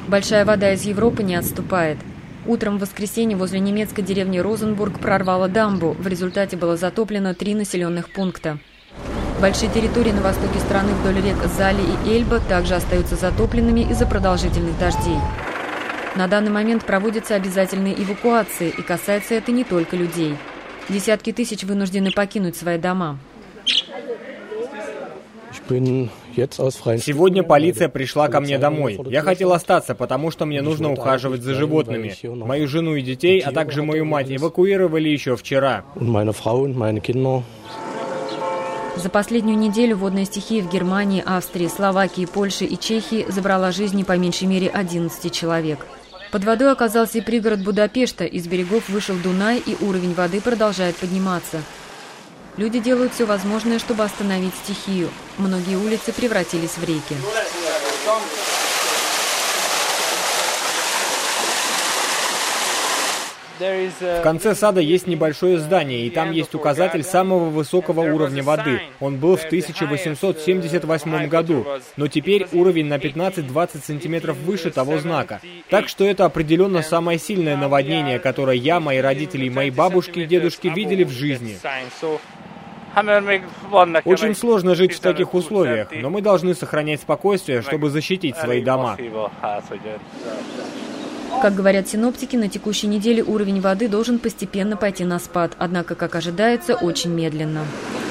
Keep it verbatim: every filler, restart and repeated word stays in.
Большая вода из Европы не отступает. Утром в воскресенье возле немецкой деревни Розенбург прорвало дамбу. В результате было затоплено три населенных пункта. Большие территории на востоке страны вдоль рек Зали и Эльба также остаются затопленными из-за продолжительных дождей. На данный момент проводятся обязательные эвакуации, и касается это не только людей. Десятки тысяч вынуждены покинуть свои дома. Сегодня полиция пришла ко мне домой. Я хотел остаться, потому что мне нужно ухаживать за животными. Мою жену и детей, а также мою мать эвакуировали еще вчера. За последнюю неделю водная стихия в Германии, Австрии, Словакии, Польше и Чехии забрала жизни по меньшей мере одиннадцати человек. Под водой оказался и пригород Будапешта, из берегов вышел Дунай, и уровень воды продолжает подниматься. Люди делают все возможное, чтобы остановить стихию. Многие улицы превратились в реки. В конце сада есть небольшое здание, и там есть указатель самого высокого уровня воды. Он был в тысяча восемьсот семьдесят восьмом году, но теперь уровень на пятнадцать-двадцать сантиметров выше того знака. Так что это определенно самое сильное наводнение, которое я, мои родители и мои бабушки и дедушки видели в жизни. Очень сложно жить в таких условиях, но мы должны сохранять спокойствие, чтобы защитить свои дома. Как говорят синоптики, на текущей неделе уровень воды должен постепенно пойти на спад, однако, как ожидается, очень медленно.